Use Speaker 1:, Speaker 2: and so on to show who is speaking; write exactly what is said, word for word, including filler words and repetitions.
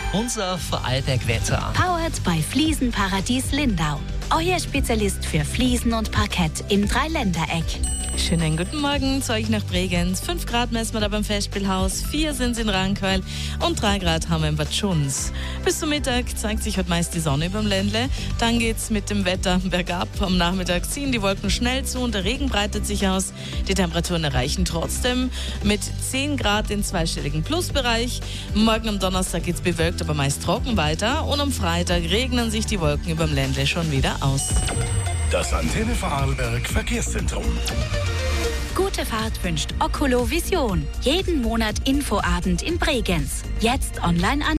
Speaker 1: Unser Vorarlberg-Wetter.
Speaker 2: Powered bei Fliesenparadies Lindau. Euer Spezialist für Fliesen und Parkett im Dreiländereck.
Speaker 3: Schönen guten Morgen zu euch nach Bregenz. Fünf Grad messen wir da beim Festspielhaus, vier sind es in Rankeil und drei Grad haben wir in Bad Schunz. Bis zum Mittag zeigt sich heute meist die Sonne überm Ländle. Dann geht's mit dem Wetter bergab. Am Nachmittag ziehen die Wolken schnell zu und der Regen breitet sich aus. Die Temperaturen erreichen trotzdem mit zehn Grad den zweistelligen Plusbereich. Morgen am Donnerstag geht's bewölkt, aber meist trocken weiter. Und am Freitag regnen sich die Wolken überm Ländle schon wieder aus.
Speaker 4: Das Antenne Vorarlberg Verkehrszentrum.
Speaker 2: Gute Fahrt wünscht Oculo Vision. Jeden Monat Infoabend in Bregenz. Jetzt online an